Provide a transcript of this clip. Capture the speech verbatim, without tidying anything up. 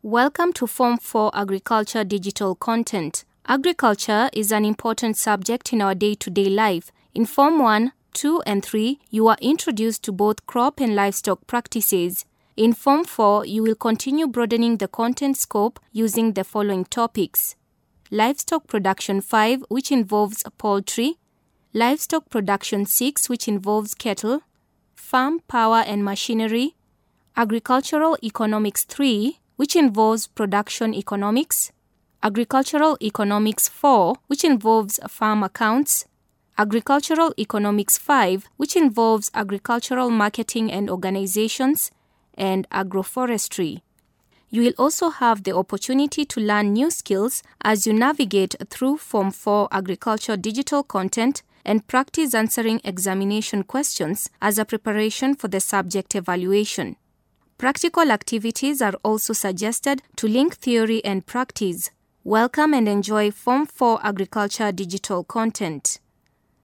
Welcome to Form four Agriculture Digital Content. Agriculture is an important subject in our day-to-day life. In Form one, two, and three, you are introduced to both crop and livestock practices. In Form four, you will continue broadening the content scope using the following topics: Livestock Production five, which involves poultry; Livestock Production six, which involves cattle; Farm Power and Machinery; Agricultural Economics three, which involves production economics; Agricultural Economics four, which involves farm accounts; Agricultural Economics five, which involves agricultural marketing and organizations; and Agroforestry. You will also have the opportunity to learn new skills as you navigate through Form four Agriculture Digital Content and practice answering examination questions as a preparation for the subject evaluation. Practical activities are also suggested to link theory and practice. Welcome and enjoy Form four Agriculture Digital Content.